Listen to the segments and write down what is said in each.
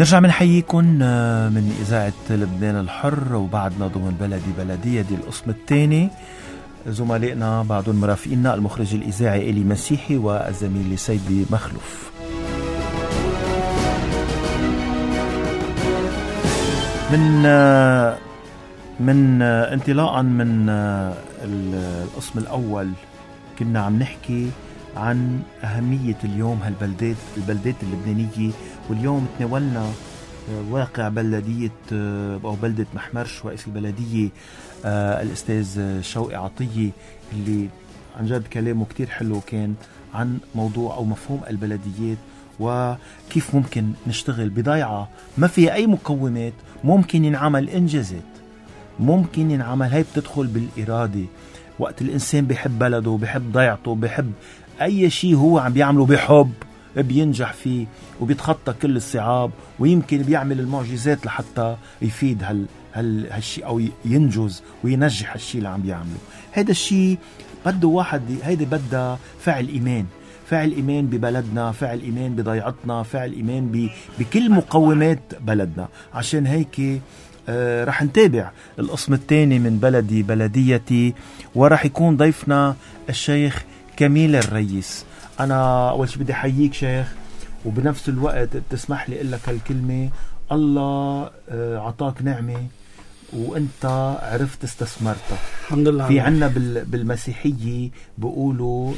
نرجع بنحييكم من إذاعة لبنان الحر، وبعدنا ضمن بلدي دي القسم الثاني. زملائنا بعضهم مرافقينا، المخرج الإذاعي إلي مسيحي والزميل سيدي مخلوف. من انطلاقا من القسم الأول كنا عم نحكي عن أهمية اليوم البلدات اللبنانية، واليوم تناولنا واقع بلدية أو بلدة محمرش، رئيس البلدية الأستاذ شوقي عطية، اللي عن جد كلامه كتير حلو كان عن موضوع أو مفهوم البلديات، وكيف ممكن نشتغل بضيعة ما فيها أي مقومات، ممكن ينعمل إنجازات، ممكن ينعمل. هاي بتدخل بالإرادة. وقت الإنسان بيحب بلده، بيحب ضيعته، بيحب أي شيء هو عم بيعمله بحب، بينجح فيه وبيتخطى كل الصعاب، ويمكن بيعمل المعجزات لحتى يفيد هالشيء أو ينجز وينجح هالشيء اللي عم بيعمله. هذا الشيء بده واحد، هيدا بدها فعل إيمان، فعل إيمان ببلدنا، فعل إيمان بضيعتنا، فعل إيمان بكل مقومات بلدنا. عشان هيك رح نتابع القسم الثاني من بلديتي، ورح يكون ضيفنا الشيخ كميل الرئيس. أنا أول شيء بدي أحييك شيخ، وبنفس الوقت تسمح لي أقول لك هالكلمة: الله عطاك نعمة وأنت عرفت استثمرتها. الحمد لله. في عنا بالمسيحية بيقولوا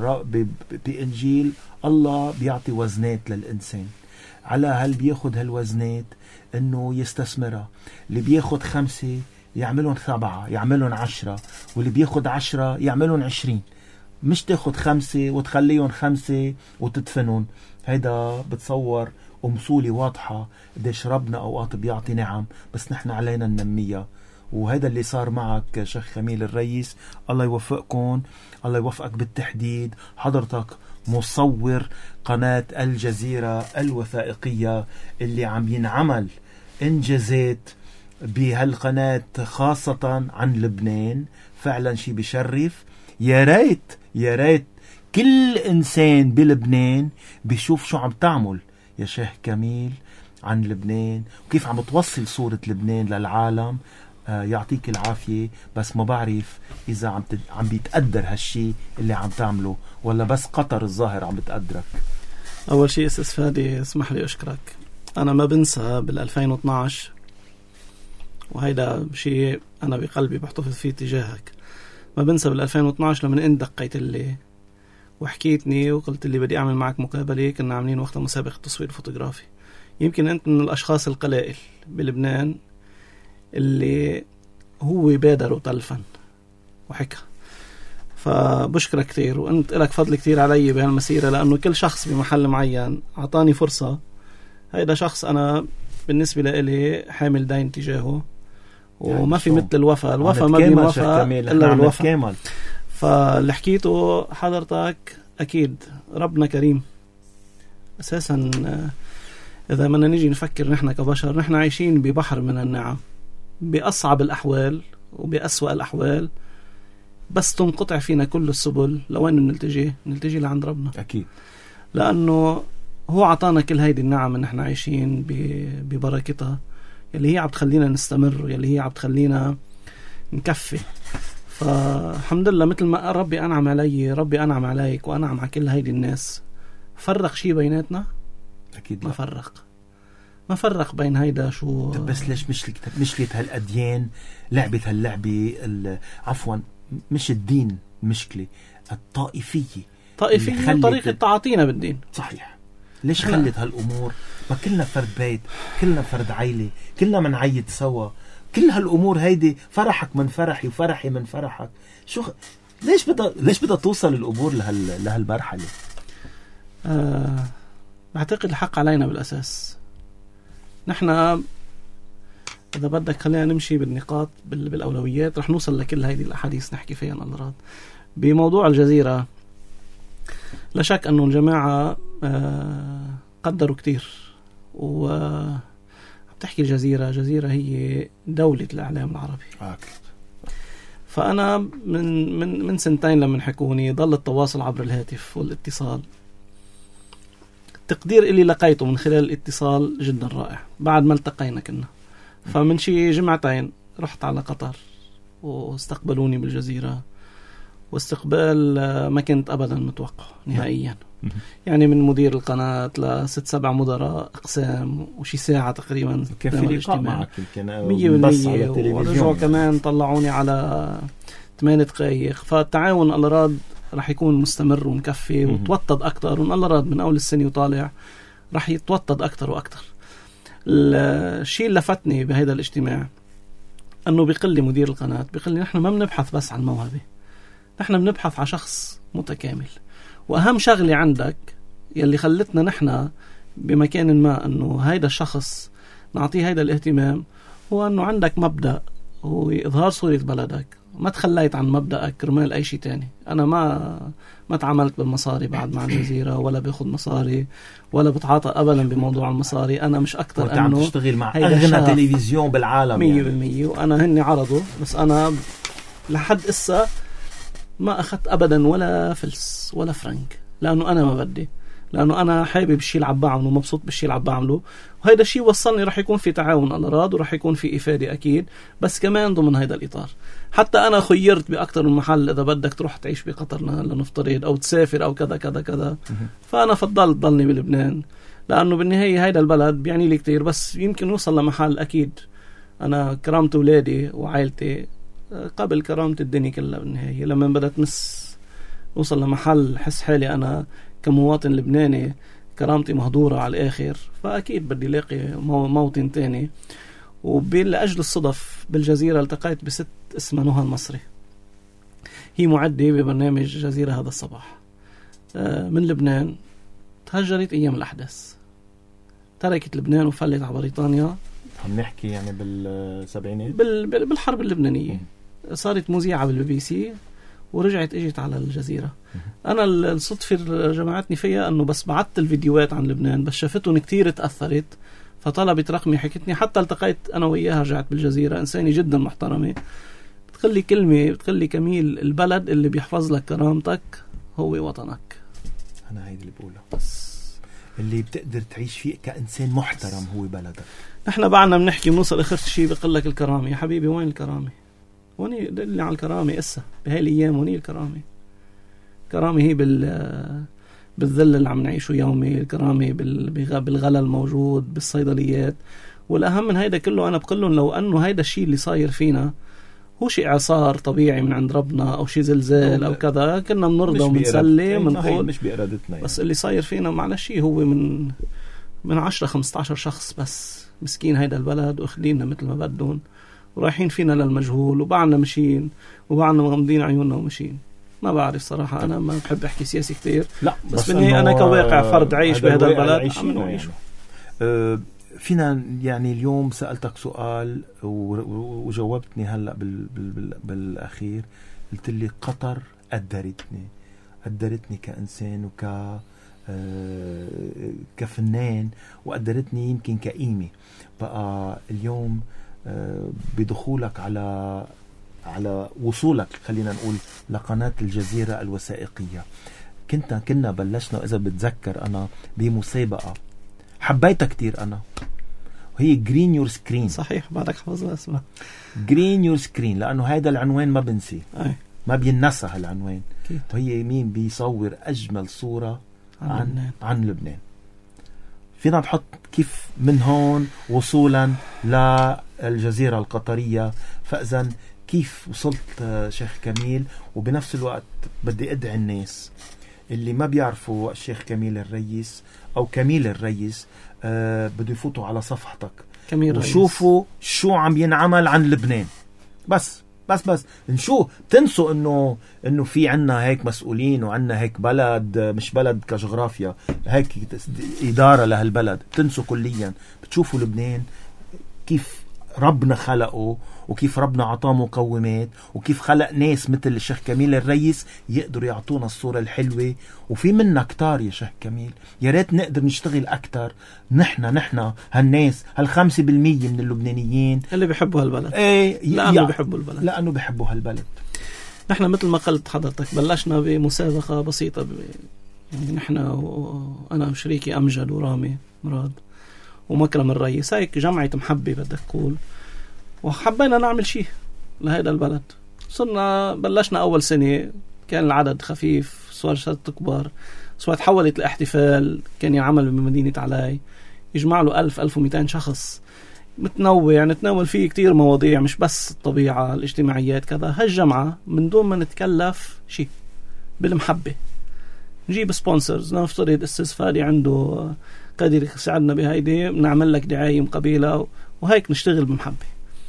بإنجيل الله بيعطي وزنات للإنسان، على هل بياخد هالوزنات إنه يستثمرها. اللي بياخد 5 يعملون 7، يعملون 10، واللي بياخد 10 يعملون 20. مش تاخد 5 وتخليهم 5 وتدفنون. هيدا بتصور أمثولة واضحة قديش ربنا أوقات بيعطي نعم، بس نحن علينا ننميها. وهذا اللي صار معك شيخ كميل الرئيس. الله يوفقكم، الله يوفقك بالتحديد. حضرتك مصور قناة الجزيرة الوثائقية اللي عم ينعمل إنجازات بهالقناة خاصة عن لبنان، فعلا شي بشرف. يا ريت كل إنسان بلبنان بيشوف شو عم تعمل يا شيخ كميل عن لبنان، وكيف عم توصل صورة لبنان للعالم. يعطيك العافية. بس ما بعرف إذا عم بيتقدر هالشي اللي عم تعمله، ولا بس قطر الظاهر عم بتقدرك. أول شيء أستاذ فادي اسمح لي أشكرك. أنا ما بنسى بال2012، وهيدا شيء أنا بقلبي بحتفظ فيه تجاهك. ما بنسى بال2012 لما أنت دقيت لي وحكيتني وقلت لي بدي أعمل معك مقابلة. كنا عاملين وقتها مسابقة تصوير فوتوغرافي. يمكن أنت من الأشخاص القلائل بلبنان اللي هو بادر وتلفن وحكى، فبشكرك كتير. وأنت لك فضل كتير علي بهالمسيرة، لأنه كل شخص بمحل معين عطاني فرصة. هيدا شخص أنا بالنسبة لي حامل دين تجاهه، وما في مثل الوفاء ما بينوفى إلا بالوفاء. فاللي حكيته حضرتك أكيد ربنا كريم. أساسا إذا بدنا نيجي نفكر نحن كبشر، نحن عايشين ببحر من النعم، بأصعب الأحوال وبأسوأ الأحوال، بس تنقطع فينا كل السبل. لوين نلتجي لعند ربنا أكيد، لأنه هو عطانا كل هيدي النعم إن احنا عايشين ببركتها، يلي هي عم تخلينا نستمر، يلي هي عم تخلينا نكفي. فالحمد لله، مثل ما ربي أنعم علي، ربي أنعم عليك وأنعم على كل هيدي الناس. فرق شي بيناتنا؟ أكيد ما فرق بين هيدا شو. بس ليش مشكلة هالأديان لعبة هاللعبة عفوا مش الدين مشكلة، الطائفية طريقة تعاطينا بالدين. صحيح. ليش خلت هالأمور؟ ما كلنا فرد بيت، كلنا فرد عائلة، كلنا منعيد سوا. كل هالأمور هيدي فرحك من فرحي وفرحي من فرحك. ليش بدها توصل الأمور لهالمرحلة؟ بعتقد الحق علينا بالأساس. نحن إذا بدك خلينا نمشي بالنقاط بالأولويات، رح نوصل لكل هيدي الأحاديث نحكي فيها الأضرار. بموضوع الجزيرة، لا شك أنه الجماعة قدروا كتير، وبتحكي جزيرة هي دولة الإعلام العربي. فأنا من 2 لما حكوني ضل التواصل عبر الهاتف والاتصال. التقدير اللي لقيته من خلال الاتصال جدا رائع. بعد ما التقينا كنا فمن شي جمعتين رحت على قطر واستقبلوني بالجزيرة، واستقبال ما كنت أبدا متوقع نهائيا. يعني من مدير القناة ل6-7 مدراء أقسام وشي ساعة تقريبا كان في لقاء معك 100%. ورجعوا كمان طلعوني على 8 دقايق. فالتعاون الله راد رح يكون مستمر ومكفي وتوطد أكتر، وإن الله راد من أول السنة وطالع رح يتوطد أكتر وأكتر. الشيء اللي لفتني بهذا الاجتماع أنه بيقول لي مدير القناة، بيقول لي نحن ما بنبحث بس عن موهبة، نحن بنبحث عن شخص متكامل. وأهم شغلة عندك يلي خلتنا نحن بمكان ما أنه هيدا الشخص نعطيه هيدا الاهتمام، هو أنه عندك مبدأ هو إظهار صورة بلدك. ما تخليت عن مبدأك كرمال أي شيء تاني. أنا ما تعاملت بالمصاري بعد مع الجزيرة، ولا بياخد مصاري، ولا بتعاطى أبدا بموضوع المصاري. أنا مش أكتر أنه تشتغل مع أغنى تلفزيون بالعالم 100%. وأنا هني عرضه، بس أنا لحد إسا ما أخذت أبدا ولا فلس ولا فرنك، لأنه أنا ما بدي، لأنه أنا حابب الشيء اللي عم بعمله ومبسوط بالشيء اللي عم بعمله. وهيدا الشيء وصلني رح يكون في تعاون الله راد، ورح يكون في إفادة أكيد، بس كمان ضمن هيدا الإطار. حتى أنا خيرت بأكتر من محل، إذا بدك تروح تعيش بقطر لنفترض أو تسافر أو كذا كذا كذا، فأنا فضلت ضلني بلبنان، لأنه بالنهاية هيدا البلد بيعني لي كتير. بس يمكن نوصل لمحل أكيد أنا كرامة أولادي وعائلتي قبل كرامة الدنيا كلها. بالنهاية لما بدأت نوصل لمحل حس حالي أنا كمواطن لبناني كرامتي مهدورة على الآخر، فأكيد بدي لاقي موطن تاني. وبالأجل الصدف بالجزيرة التقيت بست اسمها نهى المصري، هي معدة ببرنامج جزيرة هذا الصباح، من لبنان، تهجرت أيام الأحداث، تركت لبنان وفلت على بريطانيا. عم نحكي يعني بالسبعينات بالحرب اللبنانية. صارت مذيعة بالBBC ورجعت اجت على الجزيرة. أنا الصدفة جمعتني فيها أنه بس بعت الفيديوهات عن لبنان، بس شافتهم كتير تأثرت فطلبت رقمي، حكتني، حتى التقيت أنا وياها، رجعت بالجزيرة، إنسانة جدا محترمة. بتقلي كلمة، بتقلي كميل، البلد اللي بيحفظ لك كرامتك هو وطنك. أنا هيدا اللي بقوله، بس اللي بتقدر تعيش فيه كإنسان محترم هو بلدك. نحن بعدنا بنحكي بنوصل آخر شيء بيقول لك الكرامة. يا حبيبي وين الكرامة؟ وني دلني على الكرامة إسا بهاي الأيام. وني الكرامة؟ الكرامة هي بالذل اللي عم نعيشه يومي، الكرامة بالغلا الموجود بالصيدليات. والأهم من هيدا كله أنا بقول لو أنه هيدا الشيء اللي صاير فينا هو شيء إعصار طبيعي من عند ربنا أو شيء زلزال أو كذا، كنا بنرضى ومنسلي ومنقول مش بإرادتنا يعني. بس اللي صاير فينا معلش شيء هو من 10-15 شخص بس مسكين هيدا البلد، واخديننا مثل ما بدهم ورايحين فينا للمجهول، وبعنا مشين وبعنا مغمضين عيوننا ومشين. ما بعرف صراحة، أنا ما بحب أحكي سياسي كتير، لا بس بالنهاية أنا كواقع فرد عايش بهذا البلد عم نعيشه. فينا يعني اليوم سألتك سؤال وجاوبتني هلأ بالأخير، قلت لي قطر قدرتني كإنسان كفنان، وقدرتني يمكن كقيمة. بقى اليوم بدخولك على وصولك خلينا نقول لقناة الجزيرة الوثائقية، كنا بلشنا إذا بتذكر أنا بمسابقة حبيتها كتير أنا، وهي جرين يور سكرين. صحيح، بعدك حفظها اسمها جرين يور سكرين، لأنه هذا العنوان ما بنسي، ما بينسى هالعنوان. وهي مين بيصور أجمل صورة عن لبنان. فينا نحط كيف من هون وصولا للجزيرة القطرية. فإذا كيف وصلت شيخ كميل؟ وبنفس الوقت بدي أدعي الناس اللي ما بيعرفوا الشيخ كميل الرئيس أو كميل الرئيس، بده يفوتوا على صفحتك وشوفوا شو عم ينعمل عن لبنان. بس نشوف، تنسوا انه في عنا هيك مسؤولين وعنا هيك بلد، مش بلد كجغرافيا، هيك إدارة لهالبلد. تنسوا كليا، بتشوفوا لبنان كيف ربنا خلقه، وكيف ربنا عطاه مقومات، وكيف خلق ناس مثل الشيخ كميل الرئيس يقدروا يعطونا الصورة الحلوة. وفي منا كتار يا شيخ كميل، يا ريت نقدر نشتغل أكتر. نحن هالناس 5% من اللبنانيين اللي بيحبوا هالبلد، لأنه بيحبوا هالبلد. نحن مثل ما قلت حضرتك بلشنا بمسابقة بسيطة يعني نحن وأنا وشريكي أمجد ورامي مراد ومكرم الرئيس، هيك جمعية محبة بدك تقول، وحبينا نعمل شيء لهذا البلد. صرنا بلشنا أول سنة كان العدد خفيف، صارت تكبر، صارت تحولت لاحتفال كان يعمل بمدينة علاي، يجمع له 1200 شخص متنوع، نتناول فيه كتير مواضيع مش بس الطبيعة الاجتماعيات كذا. هالجمعة من دون ما نتكلف شيء، بالمحبة نجيب سبونسرز، نفترض أستاذ فادي عنده قادر يساعدنا بهيدي، بنعمل لك دعاية مقابلة، وهيك نشتغل بمحبة.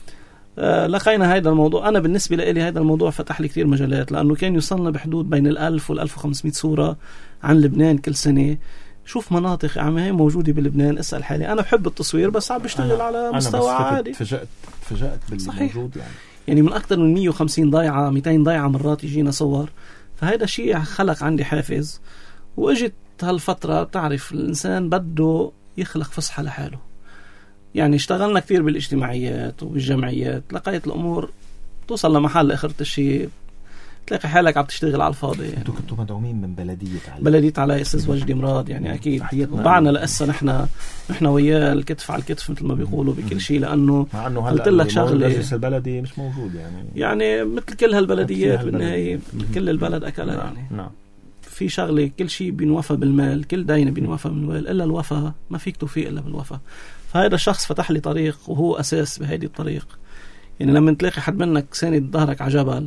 لقينا هذا الموضوع، أنا بالنسبة لي هذا الموضوع فتح لي كتير مجالات، لأنه كان يوصلنا بحدود بين 1000 وال1500 صورة عن لبنان كل سنة. شوف مناطق هي موجودة بلبنان، اسأل حالي أنا بحب التصوير بس عم بشتغل على مستوى عادي. تفاجأت بالموجود يعني من أكثر من 150 ضيعة 200 ضيعة مرات يجينا صور، فهذا الشيء خلق عندي حافز. وإجت هالفترة بتعرف الإنسان بده يخلق فسحة لحاله، يعني اشتغلنا كثير بالاجتماعيات وبالجمعيات، لقيت الأمور توصل لمحل آخر الشيء تلاقي حالك عم تشتغل على الفاضي. يعني انتوا كنتوا مدعومين من بلدية علاي أستاذ وجدي مراد، يعني أكيد وبعنا لأسا نحن وياه الكتف على الكتف مثل ما بيقولوا بكل شيء، لأنه قلت لك شغلة المجلس البلدي مش موجود يعني مثل كل هالبلديات بالنهاية كل البلد أكلها. يعني نعم. في شغلة كل شيء بينوفى بالمال، كل دين بينوفى بالمال، إلا الوفا ما فيك توفيق إلا بالوفا. فهذا الشخص فتح لي طريق وهو أساس بهذه الطريق. يعني لما تلاقي حد منك ساند ظهرك على جبل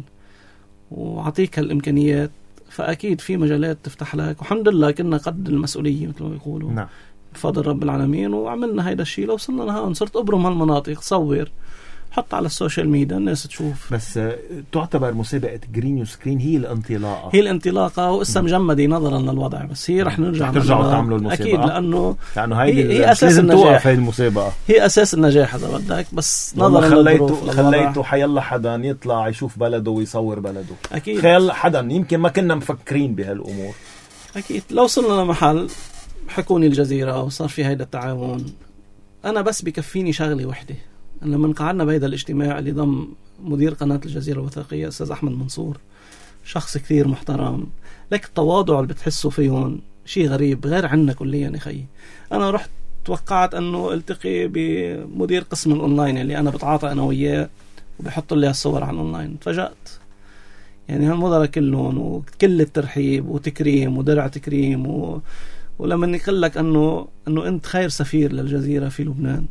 وعطيك هالإمكانيات، فأكيد في مجالات تفتح لك، والحمد لله كنا قد المسؤولية مثل ما يقولوا. نعم. بفضل رب العالمين، وعملنا هيدا الشيء لو وصلنا لهون. صرت أبرم هالمناطق، صور حط على السوشيال ميديا الناس تشوف. بس تعتبر مسابقة جرين سكرين هي الانطلاقة وإسا مجمدة نظرا للوضع، بس هي رح ترجعوا تعملوا المسابقة أكيد، لأنه هي أساس النجاح. هي المسابقة هي أساس النجاح إذا بدك، بس نظرا للظروف خليتوا حيلا حدا يطلع يشوف بلده ويصور بلده. أكيد خيال حدا يمكن ما كنا مفكرين بهالأمور. أكيد لو وصلنا لمحل حكوني الجزيرة وصار في هيدا التعاون، أنا بس بكفيني شغلة وحدة. لما قعدنا بهذا الاجتماع اللي ضم مدير قناة الجزيرة الوثائقية أستاذ أحمد منصور، شخص كثير محترم، لك التواضع اللي بتحسه فيهم شيء غريب غير عنا كليا يا خي. أنا رحت توقعت أنه التقي بمدير قسم الأونلاين اللي أنا بتعاطى أنا وياه وبحط لي الصور عن الأونلاين، تفاجأت. يعني هالمدراء كلهم وكل الترحيب وتكريم ودرع تكريم ولما نقول لك أنه أنت خير سفير للجزيرة في لبنان،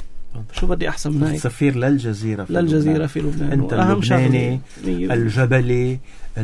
شو بدي أحسن من هيك؟ سفير للجزيرة في لبنان. أنت اللبناني الجبلي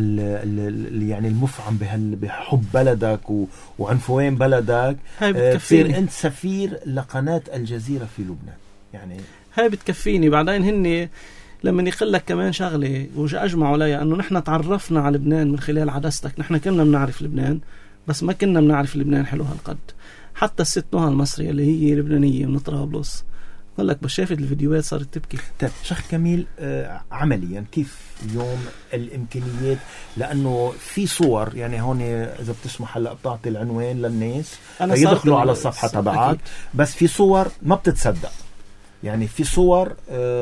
اللي يعني المفعم بحب بلدك وعنفوان بلدك، تصير أنت سفير لقناة الجزيرة في لبنان. يعني هاي بتكفيني. بعدين هني لما يقول لك كمان شغلة وأجمعوا عليها أنه نحن تعرفنا على لبنان من خلال عدستك. نحن كنا بنعرف لبنان بس ما كنا بنعرف لبنان حلو هالقد. حتى الست نهى المصرية اللي هي لبنانية من طرابلس قال لك بس شافت الفيديوهات صارت تبكي. طيب شيخ كميل، عمليا كيف اليوم الإمكانيات؟ لأنه في صور، يعني هون إذا بتسمح هلا بتعطي العنوان للناس يدخلوا على الصفحة تبعك، بس في صور ما بتتصدق. يعني في صور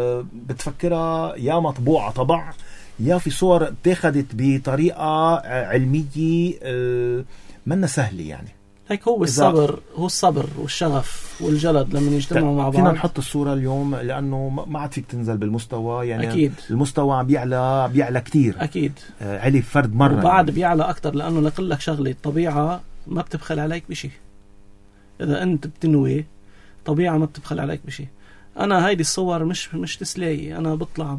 بتفكرها يا مطبوعة طبع، يا في صور اتخذت بطريقة علمية منا سهلة. يعني هيك هو الصبر والشغف والجلد لما يجتمعوا مع بعض. فينا نحط الصورة اليوم لأنه ما عاد فيك تنزل بالمستوى. يعني أكيد. المستوى عم بيعلى كتير. أكيد علي فرد مرة وبعد يعني بيعلى أكتر، لأنه نقول لك شغلة الطبيعة ما بتبخل عليك بشيء. إذا أنت بتنوي طبيعة ما بتبخل عليك بشيء. أنا هيدي الصور مش تسلي، أنا بطلع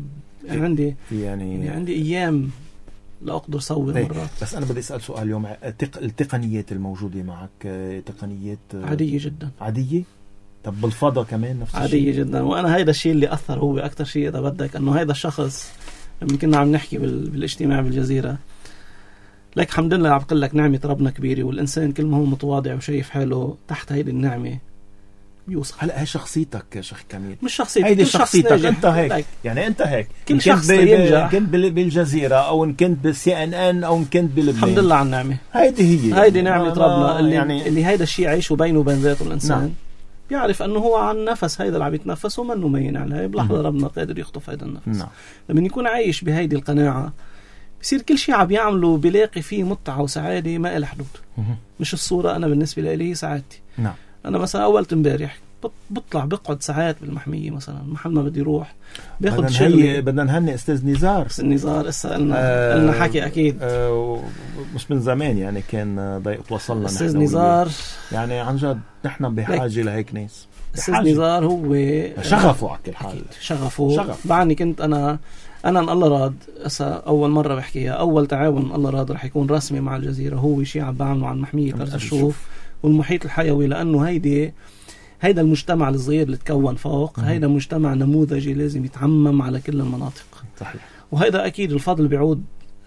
يعني عندي أيام لا أقدر صور مرات. بس أنا بدي أسأل سؤال اليوم، التقنيات الموجودة معك تقنيات عادية جدا. عادية؟ طب بالفضاء كمان نفس الشيء؟ عادية جدا. وأنا هيدا الشيء اللي أثر هو أكتر شيء إذا بدك، أنه هيدا الشخص لما كنا عم نحكي بالاجتماع بالجزيرة، لك الحمد لله عم بقول لك نعمة ربنا كبيرة، والإنسان كل ما هو متواضع وشايف حاله تحت هيدي النعمة بيوصل. هلا هي شخصيتك يا شيخ كميل، مش شخصيتك، هيدي شخصيتك انت هيك. يعني انت هيك كل شخص ينجح، كنت بالجزيرة او ان كنت بالCNN او ان كنت بلبنان، الحمد لله على النعمة. هيدي نعمة ربنا اللي هيدا الشيء عيشه بينه وبين ذاته الانسان. نعم. بيعرف انه هو عن نفس هيدا اللي عم يتنفس ومنه مين عليه، بلحظة ربنا قادر يخطف هيدا النفس. نعم. لما يكون عايش بهيدي القناعة بصير كل شيء عم يعمله بيلاقي فيه متعة وسعادة ما إلها حدود. مش الصورة. أنا بالنسبة لي هي سعادتي. نعم. أنا مثلا أول امبارح بطلع بقعد ساعات بالمحمية مثلا محل ما بدي روح باخد شغلي. بدنا نهني أستاذ نزار. أستاذ نزار إسا قلنا حكي أكيد مش من زمان يعني كان وصلنا أستاذ نزار يعني عن جد نحن بحاجة لهيك ناس. أستاذ نزار هو شغفه على كل حال. شغفه. بعدني كنت أنا إن الله راد أول مرة بحكيها أول تعاون الله راد رح يكون رسمي مع الجزيرة هو شيء عم بعمله عن محمية أرز الشوف والمحيط الحيوي لأنه هيدا المجتمع الصغير اللي تكون فوق هيدا مجتمع نموذجي لازم يتعمم على كل المناطق. صحيح. وهيدا أكيد الفضل بيعود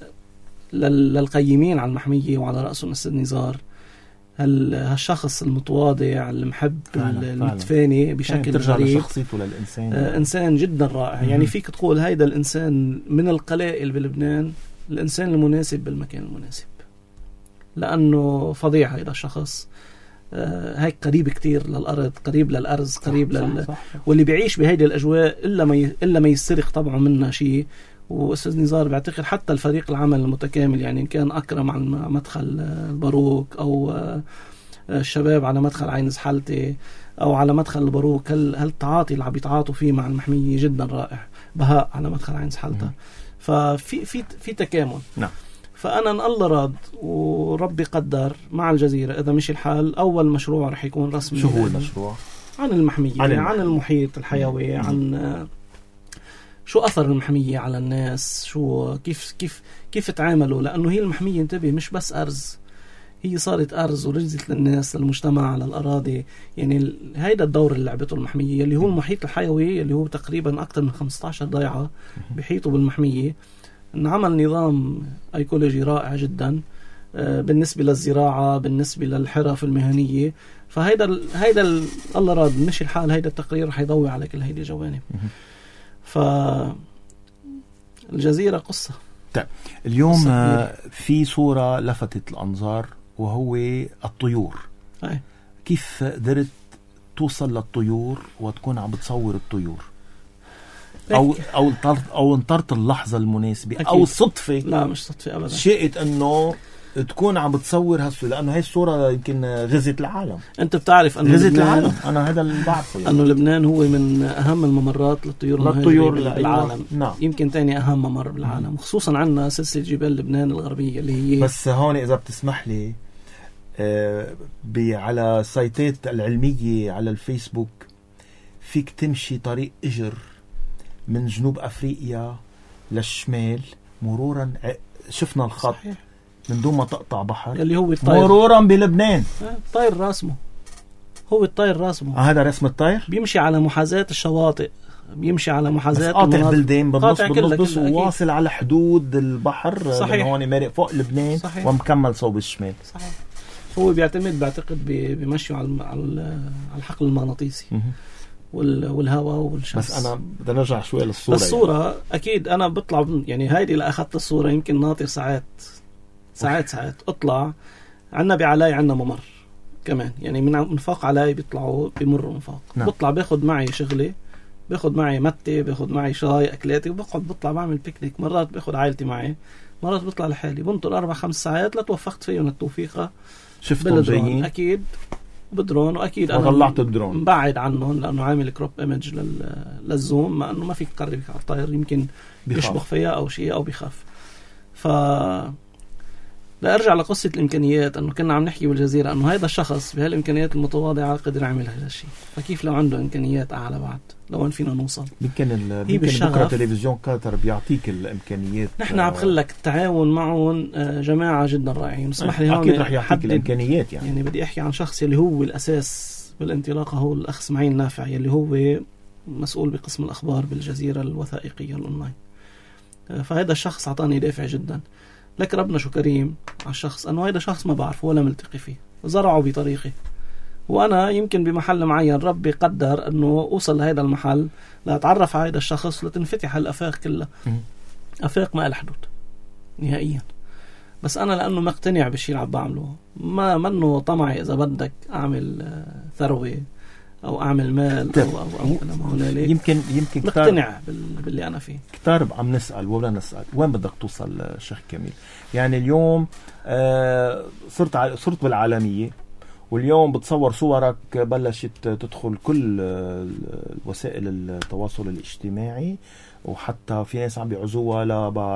للقيمين على المحمية وعلى رأسهم الأستاذ نزار هالشخص المتواضع المحب المتفاني بشكل غريب. شخصيته للإنسان إنسان جدا رائع. يعني فيك تقول هيدا الإنسان من القلائل بلبنان الإنسان المناسب بالمكان المناسب لأنه فظيع. هيدا الشخص هيك قريب كتير للأرض قريب للأرز قريب صح. واللي بيعيش بهيدي الأجواء إلا ما يسترق طبعا منها شيء. وأستاذ نزار بعتقد حتى الفريق العمل المتكامل يعني إن كان أكرم على مدخل الباروك أو الشباب على مدخل عين زحلتي أو على مدخل الباروك هالتعاطي اللي عم بيتعاطوا فيه مع المحمية جدا رائع. بهاء على مدخل عين زحلتي ففي تكامل. نعم. فأنا إن الله راد وربي قدر مع الجزيرة إذا مشي الحال أول مشروع رح يكون رسمي. شو هو المشروع؟ عن المحمية عن المحيط الحيوي عن شو أثر المحمية على الناس شو كيف تعاملوا لأنه هي المحمية انتبه مش بس أرز هي صارت أرز ورجزت للناس للمجتمع على الأراضي. يعني هيدا الدور اللي لعبته المحمية اللي هو المحيط الحيوي اللي هو تقريبا أكثر من 15 ضيعة بيحيطوا بالمحمية. نعمل نظام ايكولوجي رائع جدا بالنسبة للزراعة بالنسبة للحرف المهنية. فهيدا الله راد مشي الحال هيدا التقرير رح يضوي على كل هيدي الجوانب. فالجزيرة قصة. طيب اليوم في صورة لفتت الأنظار وهو الطيور. كيف قدرت توصل للطيور وتكون عم بتصور الطيور أو انطرت اللحظة المناسبة أكيد. أو صدفة؟ لا مش صدفة أبدا. شئت أنه تكون عم بتصور هالصورة لأنه هاي الصورة يمكن غزت العالم. أنت بتعرف أنه غزت العالم. أنا هذا اللي بعرفه يعني. أنه لبنان هو من أهم الممرات للطيور بالعالم. نعم. يمكن تاني أهم ممر بالعالم خصوصا عنا سلسلة جبال لبنان الغربية اللي هي بس هون إذا بتسمح لي على سايتات العلمية على الفيسبوك فيك تمشي طريق إجر من جنوب أفريقيا للشمال مرورا شفنا الخط صحيح. من دون ما تقطع بحر اللي هو الطير مرورا بلبنان. الطير راسمه هو الطير راسمه هذا رسم الطير بيمشي على محاذاة الشواطئ بيمشي على محاذاة قاطع بلدان بالنص وواصل على حدود البحر صحيح. هون مارق فوق لبنان صحيح. ومكمل صوب الشمال صحيح. هو بعتقد بمشيه على الحقل المغناطيسي والهواء والشمس. بس أنا بدي نرجع شوي للصورة. الصورة يعني. أكيد أنا بطلع يعني هايدي اللي أخذت الصورة يمكن ناطر ساعات أطلع عنا بعلاي عنا ممر كمان يعني من فوق علاي بيطلعوا بيمروا من فوق. نعم. بطلع باخد معي شغلي باخد معي متي باخد معي شاي أكلاتي بطلع بعمل بيكنيك. مرات باخد عائلتي معي مرات بطلع لحالي بنطر 4-5 ساعات لتوفقت فيهم التوفيقة. شفتهم جايين أكيد بدرون وأكيد أنا طلعت الدرون بعد عنهم لأنه عامل كروب إيمج للزوم ما أنه ما فيك تقرب على الطائر يمكن يشبخ فيها أو شيء أو بيخاف. لا أرجع لقصة الإمكانيات أنه كنا عم نحكي بالجزيرة أنه هذا الشخص بهالإمكانيات المتواضعة قدر يعمل هذا الشيء. فكيف لو عنده إمكانيات أعلى بعد لو أن فينا نوصل يمكن بكرة تلفزيون قطر بيعطيك الإمكانيات. نحن عم بخلك التعاون معهم جماعة جدا رائعين. اسمح لي أكيد رح يعطيك الإمكانيات يعني بدي أحكي عن شخص اللي هو الأساس بالانطلاقة هو الأخ اسماعيل نافع اللي هو مسؤول بقسم الأخبار بالجزيرة الوثائقية الأونلاين. فهذا الشخص عطاني دافع جدا. لك ربنا شو كريم على الشخص أنه هذا شخص ما بعرفه ولا ملتقي فيه زرعه بطريقي وأنا يمكن بمحل معين ربي قدر أنه أوصل لهذا المحل لأتعرف على هذا الشخص لتنفتح الأفاق كلها. أفاق ما الحدود نهائيا. بس أنا لأنه مقتنع بالشيء اللي عم بعمله ما منه طمعي إذا بدك أعمل ثروة او اعمل مال او انا ما هنالك. يمكن مقتنع باللي انا فيه. كتار عم نسال ولا نسال وين بدك توصل شيخ كميل؟ يعني اليوم صرت بالعالمية، واليوم بتصور صورك بلشت تدخل كل وسائل التواصل الاجتماعي، وحتى في ناس عم بيعزوها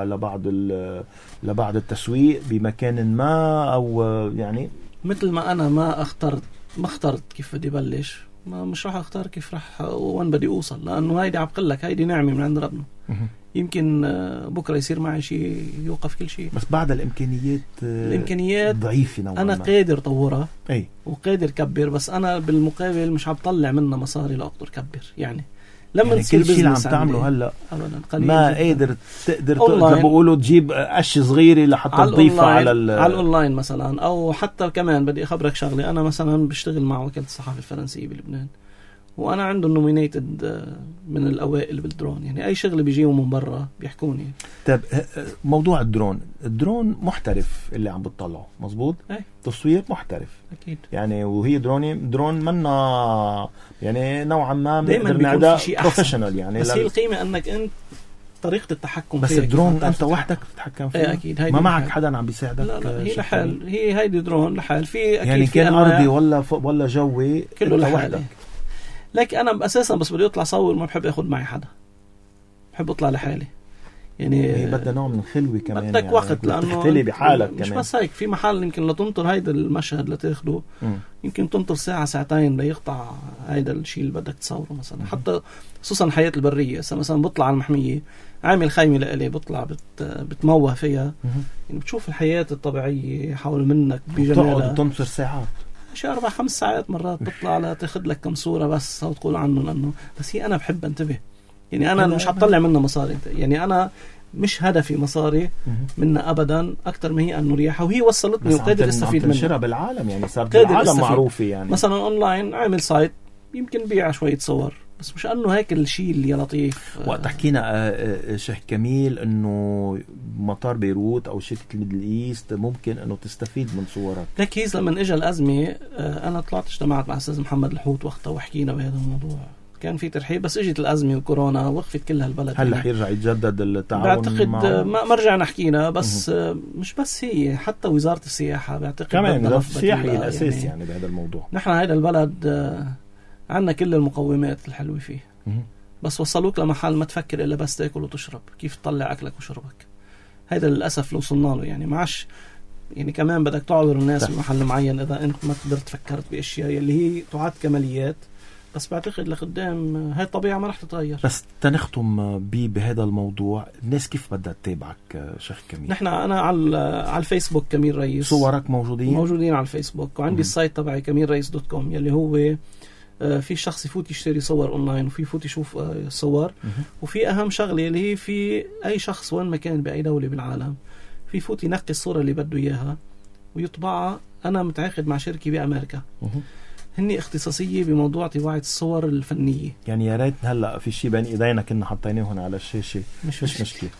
لبعض التسويق بمكان ما، او يعني مثل ما انا ما اخترت كيف بدي بلش، مش راح اختار كيف راح وين بدي اوصل، لانه هيدي عبقول لك هيدي نعمة من عند ربنا. يمكن بكره يصير معي شيء يوقف كل شيء، بس بعد الامكانيات ضعيفه نوعا انا ما. قادر طورها اي وقادر كبر، بس انا بالمقابل مش عم طلع منها مصاري لاقدر كبر. يعني لما يعني كل شيء اللي عم تعمله هلا ما قادر تقدر بقولوا تجيب قش صغيره لحتى تضيفها على الاونلاين مثلا، او حتى كمان بدي اخبرك شغله. انا مثلا بشتغل مع وكالة الصحافه الفرنسيه بلبنان، وانا عنده نومينيتد من الاوائل بالدرون. يعني اي شغل بيجيهم من برا بيحكوني. طيب موضوع الدرون محترف اللي عم بتطلعه مزبوط؟ تصوير محترف اكيد. يعني وهي درون منا يعني نوعا ما دائما بيكون في شيء بروفيشنال يعني، بس هي القيمه انك انت طريقه التحكم بس الدرون انت وحدك تتحكم فيه. اكيد. ما معك حدا عم بيساعدك؟ لا هي لحال، هيدي درون لحال. في اكيد يعني كان ارضي ولا جوي كله لحالك. لكن انا اساسا بس بدي اطلع صور ما بحب اخذ معي حدا، بحب اطلع لحالي. يعني هي بدها نوع من الخلوه كمان، بدك يعني وقت لانه تختلي بحالك مش كمان. بس هيك، في محل يمكن لتنطر هيدا المشهد لتاخده يمكن تنطر ساعه ساعتين ليقطع هيدا الشيء اللي بدك تصوره مثلا. حتى خصوصا الحياه البريه، مثلا بطلع على المحمية عامل خيمه لإلي، بطلع بتموه فيها، يعني بتشوف الحياه الطبيعيه حول منك بجمالها. تنطر ساعات، شي 4-5 ساعات مرات تطلع على تاخد لك كم صورة بس أو تقول عنه، لأنه بس هي أنا بحب انتبه. يعني أنا مش هطلع منها مصاري، يعني أنا مش هدفي مصاري منها أبدا، أكتر ما هي أنه رياحة، وهي وصلتني وقادر استفيد منها. تنشرها بالعالم يعني، صار بالعالم معروفة يعني. مثلا أونلاين عامل سايت يمكن بيع شوية صور، بس مش أنه هيك الشيء اللي لطيف. وقت حكينا شيخ كميل أنه مطار بيروت أو شركة الميدل إيست ممكن أنه تستفيد من صورك. لك لما إجا الأزمة أنا طلعت اجتمعت مع أستاذ محمد الحوت وقتها وحكينا بهذا الموضوع. كان في ترحيب، بس اجت الأزمة وكورونا وقفت كل هالبلد. هل رح يرجع يتجدد التعاون؟ بعتقد ما رجعنا حكينا، بس مش بس هي، حتى وزارة السياحة بعتقد كمان وزارة السياحة هي الأساس يعني بهذا الموضوع. نحن هذا البلد عنا كل المقومات الحلوة فيه، بس وصلوك لمحل ما تفكر إلا بس تأكل وتشرب، كيف تطلع أكلك وشربك. هذا للأسف لو وصلنا له يعني معش. يعني كمان بدك تعذر الناس بمحل معين إذا أنت ما قدرت فكرت بأشياء اللي هي تعد كماليات، بس بعتقد لقدام هاي الطبيعة ما رح تتغير. بس تنختم بهذا الموضوع، الناس كيف بدها تتابعك شيخ كميل؟ نحن أنا على الفيسبوك كميل رئيس، صورك موجودين على الفيسبوك، وعندي السايت تبعي كميلرئيس.com يلي هو في شخص يفوت يشتري صور اونلاين، وفي يفوت يشوف صور، وفي اهم شغله اللي هي في اي شخص وين ما كان باي دوله بالعالم في يفوت ينقي الصوره اللي بده اياها ويطبعها. انا متعاقد مع شركه بامريكا هني اختصاصيه بموضوع طباعه الصور الفنيه. يعني يا ريت هلا في شيء بين ايدينا كنا حاطينه هنا على الشاشه، مش مشكله.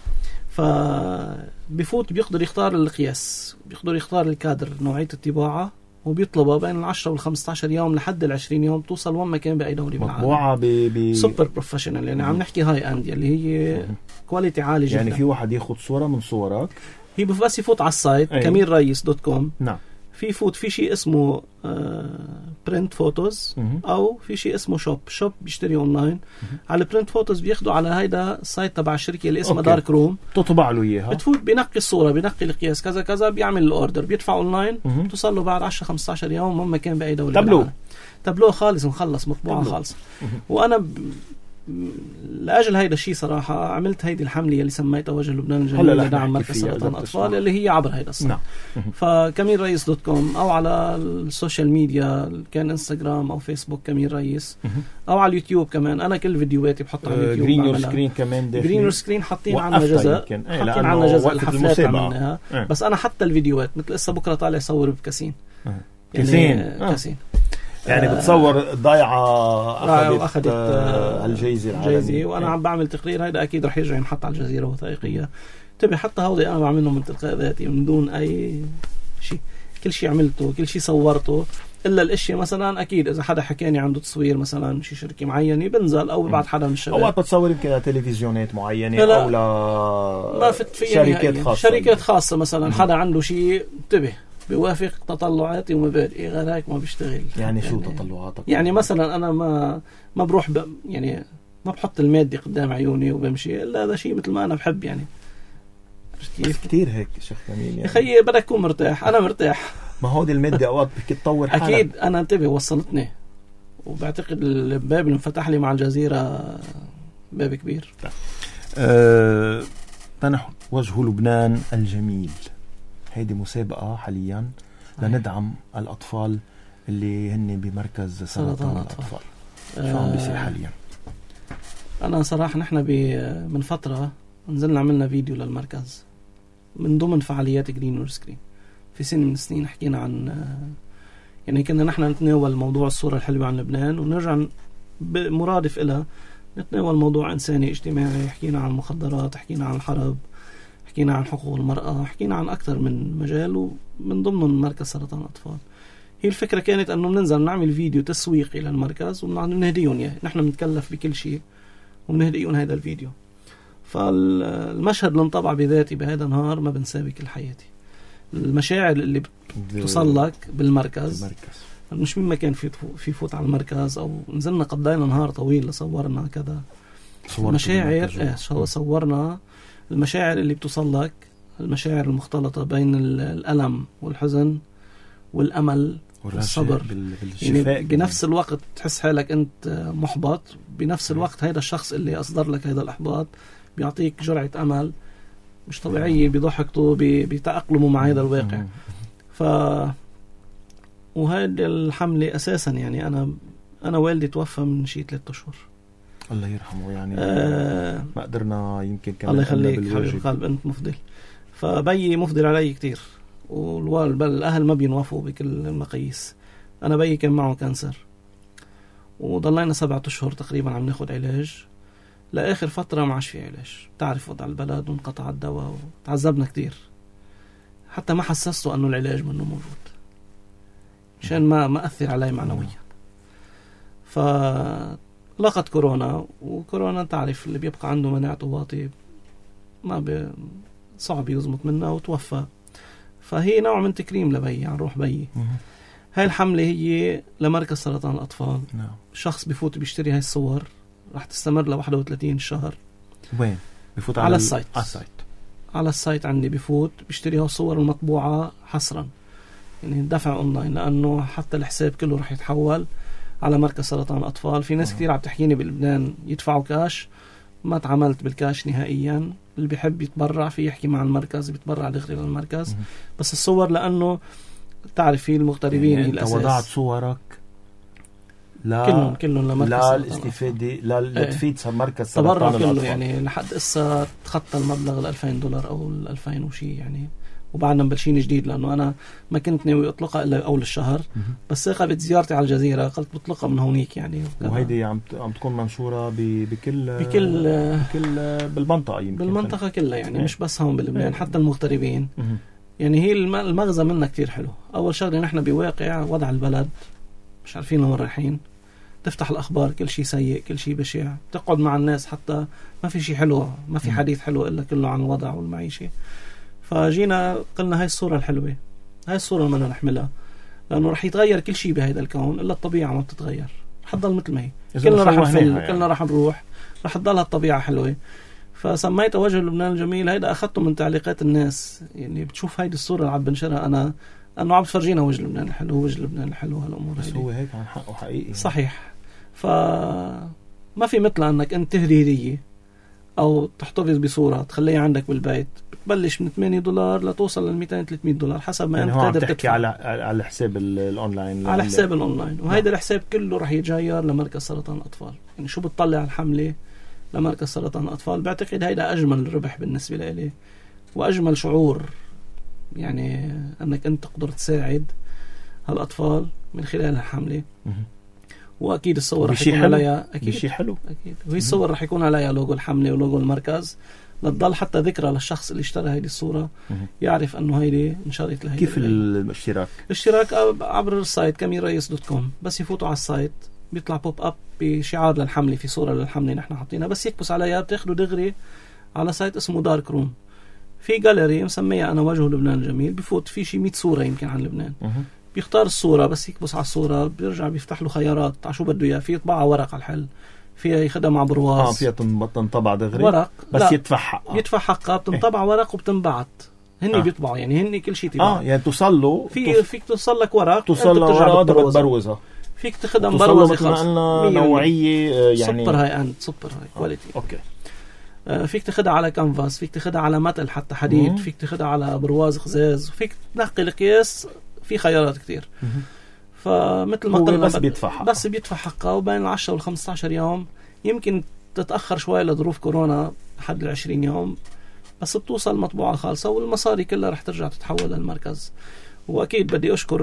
فبفوت بيقدر يختار القياس، بيقدر يختار الكادر، نوعيه الطباعه، وبيطلبها بين 10 و15 يوم لحد 20 يوم توصل وين ما كان بأي دولة بالعالم. مطبوعة سوبر بروفيشنال، يعني عم نحكي هاي اند اللي هي كواليتي عالي جدا. يعني في واحد ياخد صورة من صورك، هي بس يفوت على السايت كميلرئيس.com. نعم. في يفوت في شيء اسمه برنت فوتوز، او في شيء اسمه شوب بيشتري اونلاين. على برنت فوتوز بياخدوا على هيدا السايت تبع الشركه اللي اسمها دارك روم، تطبع له اياها، بتفوت بينقي الصوره، بينقي القياس كذا كذا، بيعمل الاوردر، بيدفع اونلاين، بتوصل له بعد 10-15 يوم وما كان باي دوله. تابلو خالص مخلص، مطبوعه خالص. وانا لاجل هيدا الشيء صراحه عملت هيدي الحمله اللي سميتها وجه لبنان الجميل لدعم مركز سرطان الاطفال، اللي هي عبر هيدا السايت. فكميلرئيس.com، او على السوشيال ميديا كان انستغرام او فيسبوك كميل رئيس، او على اليوتيوب كمان. انا كل فيديوهاتي بحطها على اليوتيوب. جرين يور سكرين كمان داخل. جرين يور سكرين حاطين عنا جزء، حاطين عنا جزء الحفلات عملناها. بس انا حتى الفيديوهات مثل لسه بكره طالع صور بكاسين. كاسين يعني بتصور ضايعة أخذت الجائزة العالمية. وأنا عم بعمل تقرير هيدا أكيد رح يرجع ينحط على الجزيرة وثائقية. تبي حتى هودي أنا بعملهم من تلقاء ذاتي من دون أي شيء. كل شيء عملته، كل شيء صورته إلا الاشياء مثلا أكيد إذا حدا حكاني عنده تصوير مثلا شي شركة معينة بنزل أو ببعت حدا من الشباب. أوقات بتصور يمكن تلفزيونات معينة أو لا شركات خاصة. شركات خاصة مثلا حدا عنده شيء انتبه بيوافق تطلعاتي ومبادئي، غير هيك ما بيشتغل. يعني شو تطلعاتك؟ يعني مثلا أنا ما بروح يعني ما بحط المادة قدام عيوني وبمشي إلا هذا شيء مثل ما أنا بحب يعني. كيف كتير هيك شيخ كميل يعني. يا خيي بدك تكون مرتاح، أنا مرتاح. ما هو دي المادة أوقات بدك تطور حالك. أكيد أنا انتبه وصلتني، وبعتقد الباب اللي انفتح لي مع الجزيرة باب كبير. نحو وجه لبنان الجميل، هيدي مسابقة حاليا لندعم الأطفال اللي هن بمركز سرطان الأطفال. شو عم بيصير حاليا؟ أنا صراحة نحن من فترة نزلنا عملنا فيديو للمركز من ضمن فعاليات جرين وسكرين. في سنة من السنين حكينا عن يعني كنا نحن نتناول موضوع الصورة الحلوة عن لبنان، ونرجع مرادف إلها نتناول موضوع إنساني اجتماعي. حكينا عن المخدرات، حكينا عن الحرب، حكينا عن حقوق المرأة، حكينا عن أكثر من مجال، ومن ضمن مركز سرطان الأطفال. هي الفكرة كانت أنه بننزل نعمل فيديو تسويقي للمركز وبنهديهم إياه. نحن بنتكلف بكل شيء وبنهديهم هذا الفيديو. فالمشهد اللي انطبع بذاتي بهذا النهار ما بنساه بكل حياتي. المشاعر اللي بتوصل لك بالمركز مش مين ما كان في فوت على المركز أو نزلنا قضينا نهار طويل لصورنا كذا مشاعر. صورنا المشاعر اللي بتوصل لك، المشاعر المختلطة بين الألم والحزن والأمل والصبر. يعني بنفس الوقت تحس حالك أنت محبط، بنفس الوقت هيدا الشخص اللي أصدر لك هيدا الإحباط بيعطيك جرعة أمل مش طبيعية، بيضحكوا بيتأقلموا مع هذا الواقع. وهذه الحملة أساسا يعني أنا والدي توفى من شيء 3 أشهر، الله يرحمه. يعني ما قدرنا يمكن كمان. الله يخليك حبيب قلب، أنت مفضل. فبيي مفضل علي كتير، والأهل ما بينوافوا بكل المقاييس. أنا بيي كان معه كانسر، وضلينا 7 أشهر تقريبا عم ناخد علاج، لآخر فترة ما عاش في علاج. تعرف وضع البلد وانقطع الدواء وتعذبنا كتير، حتى ما حسسته أنه العلاج منه موجود عشان ما أثر علي معنويا. فلقت كورونا، وكورونا تعرف اللي بيبقى عنده مناعته واطي صعب يزمط منها، وتوفى. فهي نوع من تكريم لبي عن روح بي. هاي الحملة هي لمركز سرطان الأطفال. شخص بيفوت بيشتري هاي الصور، راح تستمر ل 31 شهر. وين بيفوت؟ على السايت. على السايت عندي بيفوت بيشتري هاي الصور المطبوعة حصرا، يعني دفع أونلاين، لأنه حتى الحساب كله راح يتحول على مركز سرطان الأطفال. في ناس كتير عم تحكيني بلبنان يدفعوا كاش، ما تعاملت بالكاش نهائيا. اللي بيحب يتبرع في يحكي مع المركز بيتبرع دغري للمركز. بس الصور لأنه تعرف في المغتربين يعني أنت وضعت صورك كلهم لمركز لا الاستفادة لا تفيد مركز سرطان الأطفال. يعني لحد إسا تخطى المبلغ $2,000 أو 2000 وشي يعني. وبعدنا مبلشين جديد، لأنه أنا ما كنت ناوي أطلقها إلا أول الشهر. بس ثاقبت زيارتي على الجزيرة قلت بطلقها من هونيك يعني. وهيدي عم تكون منشورة بكل بالمنطقة، يمكن بالمنطقة كلها يعني. مش بس هون بلبنان، حتى المغتربين. يعني هي المغزى منها كتير حلو. أول شغلة نحن بواقع وضع البلد مش عارفين لوين رايحين. تفتح الأخبار كل شيء سيء، كل شيء بشع. تقعد مع الناس حتى ما في شيء حلو، ما في حديث حلو إلا كله عن الوضع والمعيشة. فجينا قلنا هاي الصورة الحلوة، هاي الصورة اللي بدنا نحملها، لأنه رح يتغير كل شيء بهذا الكون إلا الطبيعة ما بتتغير، حتضل مثل ما هي. كلنا رح نفل يعني. كلنا رح نروح، رح تضلها الطبيعة حلوة. فسميت وجه لبنان الجميل. هيدا أخذته من تعليقات الناس، يعني بتشوف هيدي الصورة اللي عم بنشرها أنا أنه عم تفرجينا وجه لبنان الحلو، وجه لبنان الحلو، هالأمور بس هو هيك عن حقه حقيقي. صحيح. فما في مثل أنك أنت تهدي هدية أو تحتفظ بصورة تخليها عندك بالبيت. بتبلش من $8 لتوصل $200-300 حسب ما يعني أنت قادر تحكي على حساب الأونلاين. على حساب الأونلاين. وهيدا الحساب كله رح يتجاير لمركز سرطان الأطفال. يعني شو بتطلع الحملة لمركز سرطان الأطفال؟ بعتقد هيدا أجمل ربح بالنسبة لي، وأجمل شعور يعني أنك أنت تقدر تساعد هالأطفال من خلال الحملة. وأكيد الصور رح يكون عليها أكيد شيء حلو. أكيد. وهي الصور رح يكون عليها لوجو الحملة ولوجو المركز، لتضل حتى ذكرى للشخص اللي اشترى هيدي الصورة، يعرف أنه هيدي انشرت لهيدي. كيف الاشتراك؟ الاشتراك عبر السايت كميرريس.com. بس يفوتوا على السايت بيطلع بوب اب بشعار للحملة، في صورة للحملة نحن حاطينها، بس يكبس عليها بتاخدوا دغري على سايت اسمه دارك روم. في جاليري مسميها أنا وجه لبنان الجميل، بفوت في شي 100 صورة يمكن عن لبنان. بيختار الصورة، بس يكبس على الصورة بيرجع بيفتح له خيارات على شو بده إياه. في يطبعها ورق على الحل، فيها يخدم مع برواز، فيها تنطبع دغري ورق بس يدفع حقها. يدفع حقها، بتنطبع ورق وبتنبعت. هني بيطبعوا يعني هني كل شيء تبع. يعني توصل له فيك توصل لك ورق، توصل له ورق بتبروزها، فيك تخدم بروزة خاص نوعية يعني سوبر هاي اند، سوبر هاي كواليتي. اوكي. فيك تاخدها على كانفاس، فيك تاخدها على متل حتى حديد، فيك تاخدها على برواز خزاز، فيك تنقي القياس. في خيارات كتير. فمثل ما قلنا بس بيدفع حقها، وبين 10 وال 15 يوم يمكن تتأخر شوي لظروف كورونا لحد 20 يوم، بس بتوصل مطبوعة خالصة، والمصاري كلها رح ترجع تتحول للمركز. وأكيد بدي أشكر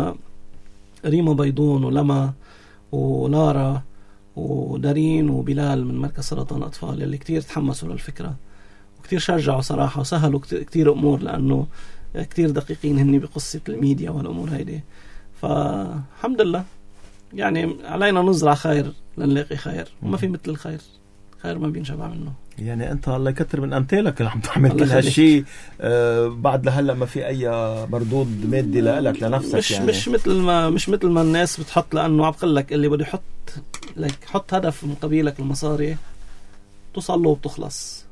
ريما بيضون ولما ولارا ودارين وبلال من مركز سرطان أطفال، اللي كتير تحمسوا للفكرة وكتير شجعوا صراحة، وسهلوا كتير أمور، لأنه كتير دقيقين هني بقصة الميديا والأمور هيدي. فالحمد لله يعني علينا نزرع خير لنلاقي خير، وما في مثل الخير، خير ما بينشبع منه. يعني أنت الله يكتر من أمثالك اللي عم تعمل كل هالشيء. بعد لهلا ما في أي مردود مادي لك لنفسك. مش مثل ما الناس بتحط، لأنه عبقل لك اللي بده حط هدف مقابلك المصاري توصل له وبتخلص.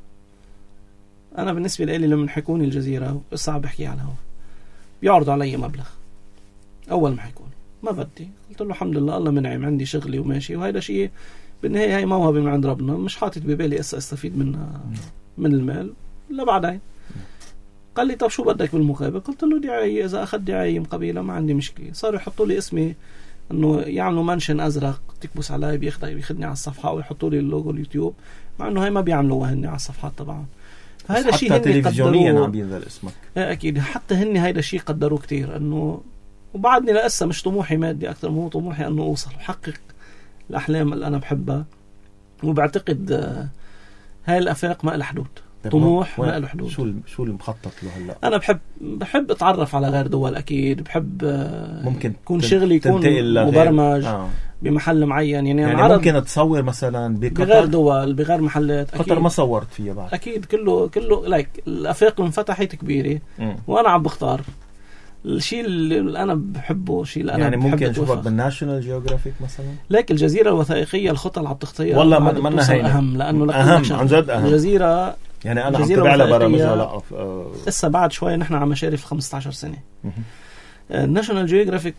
أنا بالنسبة لي لما حيكوني الجزيرة وإسا بحكي على هوا بيعرضوا علي مبلغ أول ما حيكون، ما بدي، قلت له الحمد لله الله منعم، عندي شغلي وماشي، وهذا شيء بالنهاية هاي موهبة من عند ربنا، مش حاطط ببالي استفيد منها من المال لا بعدين. قال لي طب شو بدك بالمقابل؟ قلت له دعاية، إذا أخذ دعاية مقابلة ما عندي مشكلة. صاروا يحطوا لي اسمي، إنه يعملوا منشن أزرق تكبس علي بياخدني على الصفحة، ويحطوا لي اللوجو اليوتيوب، مع إنه هاي ما بيعملوا هني على الصفحات طبعا. فهذا شيء تلفزيونيا عم بينزل اسمك. أكيد حتى هني هيدا الشيء قدروه كتير، إنه وبعدني لسه مش طموحي مادي أكثر، مو طموحي إنه أوصل وحقق الأحلام اللي أنا بحبها. وبعتقد هاي الأفاق ما لها حدود، طموح ما له حدود. شو اللي مخطط له هلا؟ أنا بحب أتعرف على غير دول، أكيد بحب ممكن يكون شغلي يكون مبرمج بمحل معين. يعني ممكن تصور مثلا بغير دول، بغير محلات. قطر ما صورت فيها بعد. أكيد كله الأفاق انفتحت كبيرة، وأنا عم بختار الشيء اللي أنا بحبه، شيء اللي أنا يعني ممكن نشوفك بالناشونال جيوغرافيك مثلا. لك الجزيرة الوثائقية الخطة اللي عم تختارها والله ما أهم، لأنه أهم عن جد أهم. الجزيرة يعني أنا عم تبع لها برامجها لسه بعد شوي نحن عم مشارف 15 سنة. الناشونال جيوغرافيك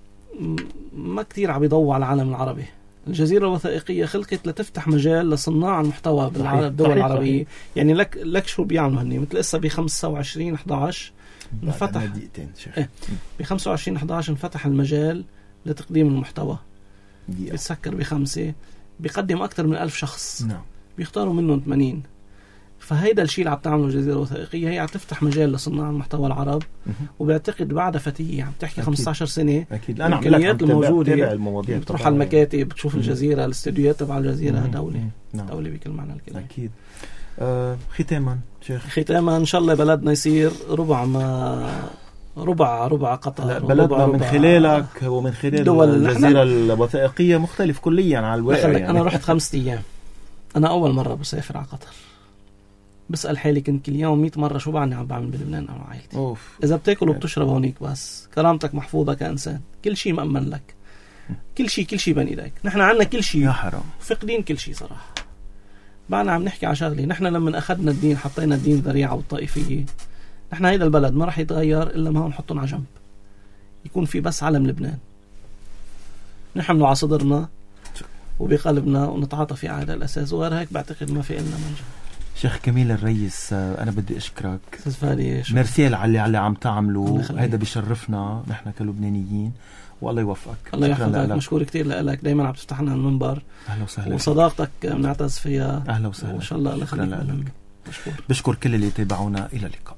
ما كتير عم يضوى على العالم العربي. الجزيرة الوثائقية خلقت لتفتح مجال لصناع المحتوى بالدول العربية. يعني لك شو بيعملوا هني، مثل لسه ب 25/11 انفتح ب 25/11 انفتح المجال لتقديم المحتوى. بيتسكر ب5 بيقدم أكثر من 1000 شخص. بيختاروا منهم 80. فهيدا الشيء اللي عم تعمله الجزيرة الوثائقية، هي عم تفتح مجال لصناع المحتوى العرب. وبعتقد بعد فتية عم تحكي 15 سنة. أكيد الإمكانيات الموجودة، بتروح على المكاتب بتشوف الجزيرة، الاستوديوهات تبع الجزيرة دولة دولة بكل معنى الكلمة. أكيد. ختاما شيخ، إن شاء الله بلدنا يصير ربع قطر. بلدنا من خلالك ومن خلال الجزيرة الوثائقية مختلف كليا على الواقع. يعني أنا رحت 5 أيام. أنا أول مرة بسافر على قطر، بسأل حالي كنت كل يوم 100 مرة شو بعدني عم بعمل بلبنان أنا وعائلتي. إذا بتاكل وبتشرب هونيك بس كرامتك محفوظة كإنسان، كل شيء مأمن لك، كل شيء بين إيديك. نحن عنا كل شيء، يا حرام فقدين كل شيء صراحة. بعدنا عم نحكي على شغلة، نحن لما أخذنا الدين حطينا الدين ذريعة والطائفية. نحن هيدا البلد ما رح يتغير إلا ما هو نحطهم على جنب، يكون في بس علم لبنان نحمله على صدرنا وبقلبنا ونتعاطى في على الأساس، وغير هيك بعتقد ما في إلنا منجا. شيخ كميل الرئيس، أنا بدي أشكرك. ميرسي على اللي عم تعملله، هيدا بيشرفنا نحن كلبنانيين، والله يوفقك. الله يحفظك، مشكور كتير لك، دايما عم تفتح لنا المنبر. أهلا وسهلا، وصداقتك بنعتز فيها. أهلا وسهلا، وإن شاء الله الله يخليك. بشكر كل اللي تابعونا، إلى اللقاء.